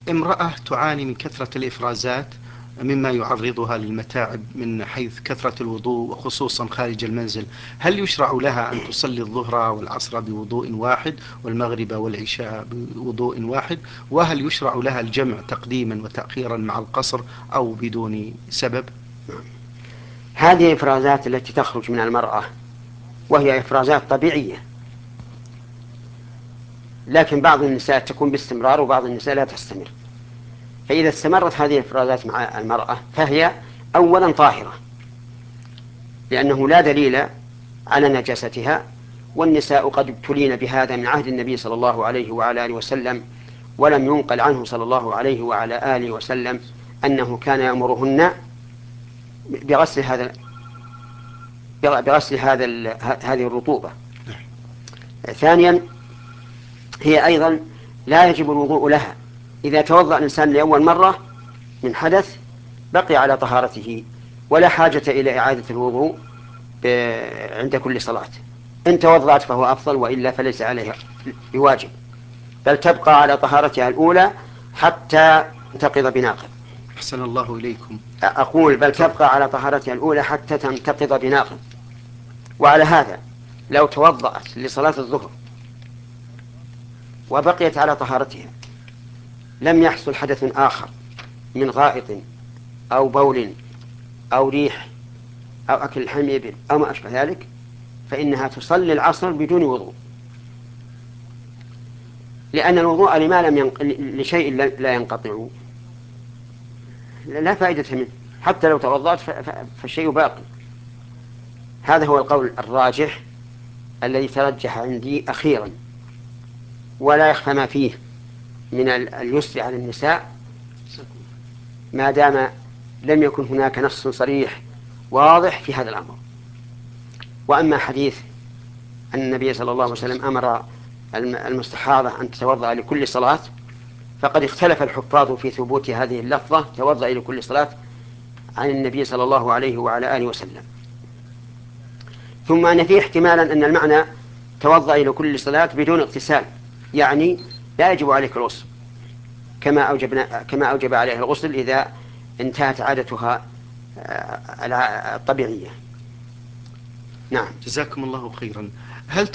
امرأة تعاني من كثرة الإفرازات مما يعرضها للمتاعب من حيث كثرة الوضوء وخصوصا خارج المنزل، هل يشرع لها أن تصلي الظهر والعصر بوضوء واحد والمغرب والعشاء بوضوء واحد؟ وهل يشرع لها الجمع تقديما وتأخيرا مع القصر أو بدون سبب؟ هذه إفرازات التي تخرج من المرأة وهي إفرازات طبيعية، لكن بعض النساء تكون باستمرار وبعض النساء لا تستمر. فإذا استمرت هذه الإفرازات مع المرأة فهي أولا طاهرة، لأنه لا دليل على نجاستها، والنساء قد ابتلين بهذا من عهد النبي صلى الله عليه وعلى آله وسلم، ولم ينقل عنه صلى الله عليه وعلى آله وسلم أنه كان يأمرهن بغسل هذه الرطوبة. ثانيا، هي أيضا لا يجب الوضوء لها. إذا توضأ الإنسان لأول مرة من حدث بقي على طهارته ولا حاجة إلى إعادة الوضوء عند كل صلاة. إن توضأت فهو أفضل، وإلا فليس عليها بواجب، بل تبقى على طهارتها الأولى حتى تنتقض بناقض. أحسن الله إليكم. أقول بل تبقى على طهارتها الأولى حتى تنتقض بناقض. وعلى هذا لو توضأت لصلاة الظهر وبقيت على طهارتها لم يحصل حدث آخر من غائط أو بول أو ريح أو أكل لحم إبل أو ما أشبه ذلك، فإنها تصلي العصر بدون وضوء، لأن الوضوء لما لم لشيء لا ينقطع لا فائدة منه، حتى لو توضأت فالشيء باقي. هذا هو القول الراجح الذي ترجح عندي أخيرا، ولا يخفى ما فيه من اليسر على النساء ما دام لم يكن هناك نص صريح واضح في هذا الأمر. وأما حديث أن النبي صلى الله عليه وسلم أمر المستحاضة أن تتوضأ لكل صلاة، فقد اختلف الحفاظ في ثبوت هذه اللفظة توضأ لكل صلاة عن النبي صلى الله عليه وعلى آله وسلم. ثم أن فيه احتمالا أن المعنى توضأ لكل صلاة بدون اغتسال، يعني لا يجب عليك الغسل كما أوجب عليه الغسل إذا انتهت عادتها الطبيعية. نعم. جزاكم الله خيرا. هل